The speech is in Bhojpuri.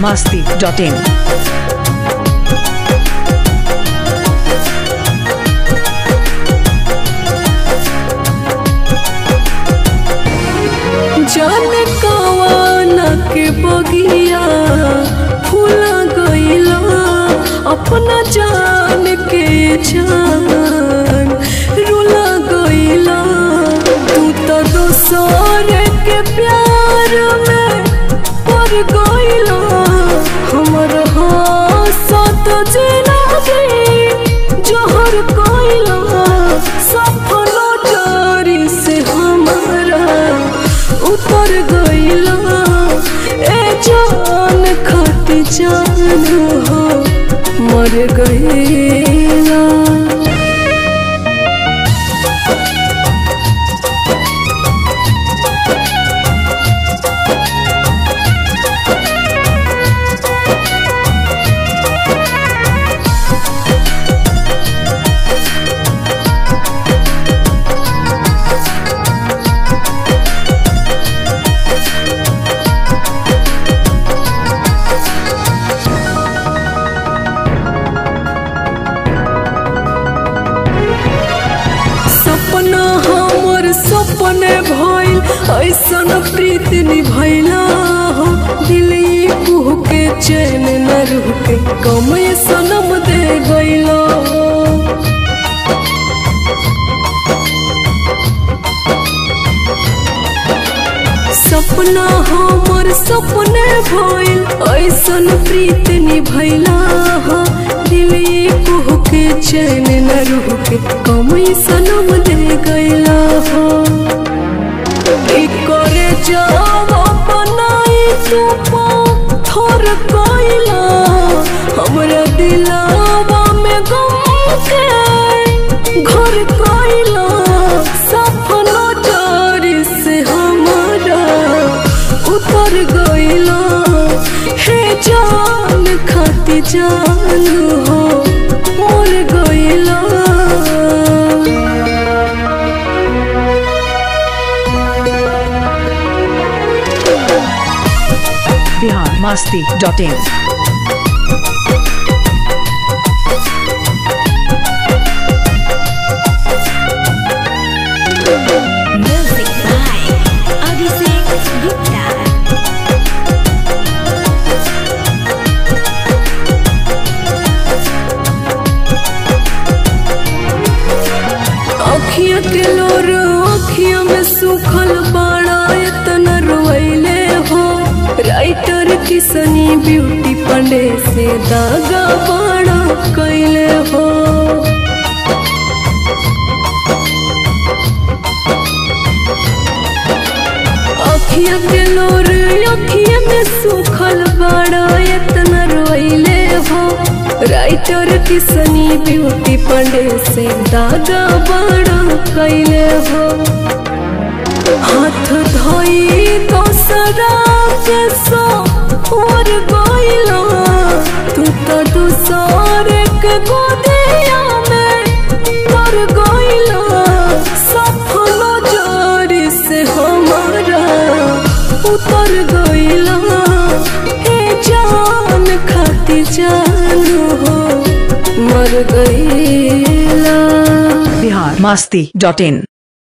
biharmasti.in जाने कवाना के बगिया फूला गईला अपना जान के जान रुला गईला तू तो दोसर के प्यार में पड़ गईला हमर हाथ जिंदगी जहर गईला सफल जारी से हमारा उतर गईला ए जान खाती जान हो मर गईला। सपना हमर सपने भइल ऐसन प्रीत निभैला हो दिल कुह के चैन न रुके कमे सनम दे गईला हो। सपना हमर सपने भइल ऐसन प्रीत निभैला हो दिल कुह के चैन न रुके कमे सनम दे गईला हो। करे जावा बनाई तू थोर गईला हमरा दिलावा में गम के घर गईला सपना जारी से हमारा उतर गईला हे जान खाती जान हो मर गईला। biharmasti.in Music by Abhishek Gupta. अखिया के लोर अखिया में सुखल बाड़ा इतना रोइले हो राइटर किसनी ब्यूटी पंडे से दागा बाड़ा कैले हो। अखिया के लोर अखिया में सुखल बाड़ा इतना रोइले हो राइटर किसनी ब्यूटी पंडे से दागा बाड़ा कैले हो। हाथ धोई दोसरा के सो और गईला तू तो दूसर के गोदिया में तर गईला सफल जारी से हमारा उतर गईला हे जान खाती जान हो मर गईला। biharmasti.in